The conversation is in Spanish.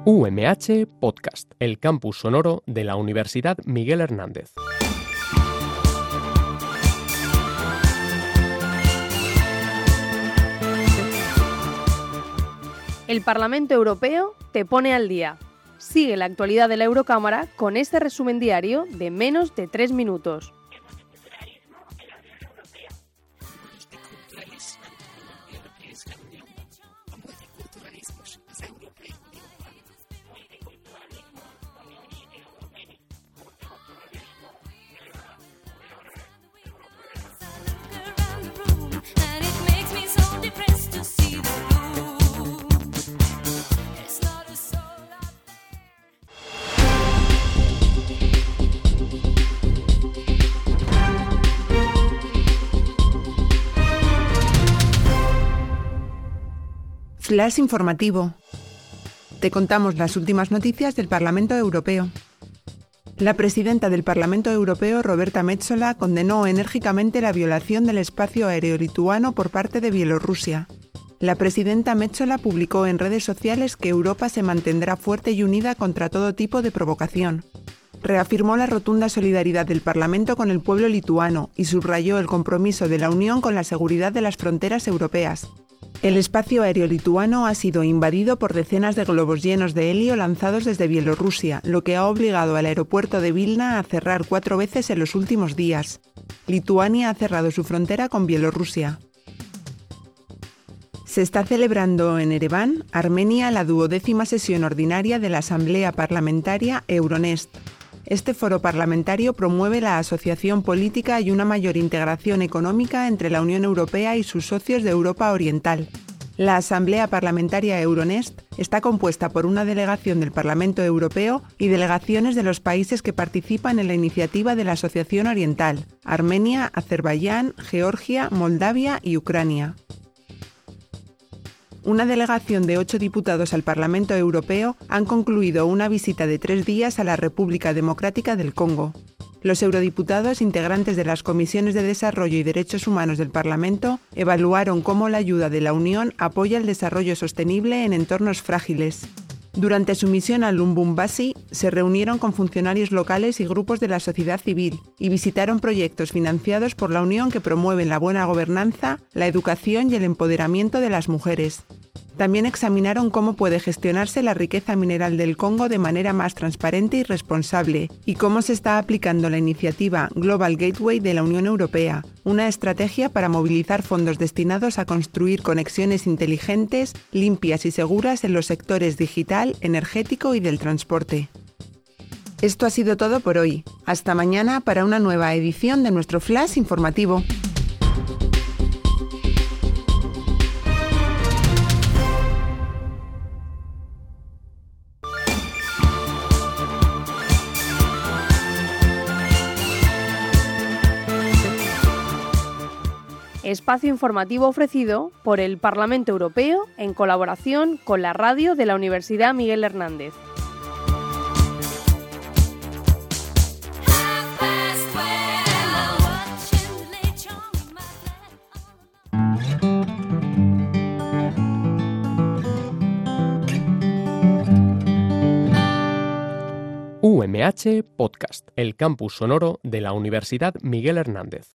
UMH Podcast, el campus sonoro de la Universidad Miguel Hernández. El Parlamento Europeo te pone al día. Sigue la actualidad de la Eurocámara con este resumen diario de menos de 3 minutos. Flash informativo. Te contamos las últimas noticias del Parlamento Europeo. La presidenta del Parlamento Europeo, Roberta Metsola, condenó enérgicamente la violación del espacio aéreo lituano por parte de Bielorrusia. La presidenta Metsola publicó en redes sociales que Europa se mantendrá fuerte y unida contra todo tipo de provocación. Reafirmó la rotunda solidaridad del Parlamento con el pueblo lituano y subrayó el compromiso de la Unión con la seguridad de las fronteras europeas. El espacio aéreo lituano ha sido invadido por decenas de globos llenos de helio lanzados desde Bielorrusia, lo que ha obligado al aeropuerto de Vilna a cerrar 4 veces en los últimos días. Lituania ha cerrado su frontera con Bielorrusia. Se está celebrando en Ereván, Armenia, la 12ª sesión ordinaria de la Asamblea Parlamentaria Euronest. Este foro parlamentario promueve la asociación política y una mayor integración económica entre la Unión Europea y sus socios de Europa Oriental. La Asamblea Parlamentaria Euronest está compuesta por una delegación del Parlamento Europeo y delegaciones de los países que participan en la iniciativa de la Asociación Oriental: Armenia, Azerbaiyán, Georgia, Moldavia y Ucrania. Una delegación de 8 diputados al Parlamento Europeo han concluido una visita de 3 días a la República Democrática del Congo. Los eurodiputados, integrantes de las comisiones de Desarrollo y Derechos Humanos del Parlamento, evaluaron cómo la ayuda de la Unión apoya el desarrollo sostenible en entornos frágiles. Durante su misión a Lubumbashi, se reunieron con funcionarios locales y grupos de la sociedad civil y visitaron proyectos financiados por la Unión que promueven la buena gobernanza, la educación y el empoderamiento de las mujeres. También examinaron cómo puede gestionarse la riqueza mineral del Congo de manera más transparente y responsable y cómo se está aplicando la iniciativa Global Gateway de la Unión Europea, una estrategia para movilizar fondos destinados a construir conexiones inteligentes, limpias y seguras en los sectores digital, energético y del transporte. Esto ha sido todo por hoy. Hasta mañana para una nueva edición de nuestro Flash informativo. Espacio informativo ofrecido por el Parlamento Europeo en colaboración con la radio de la Universidad Miguel Hernández. UMH Podcast, el campus sonoro de la Universidad Miguel Hernández.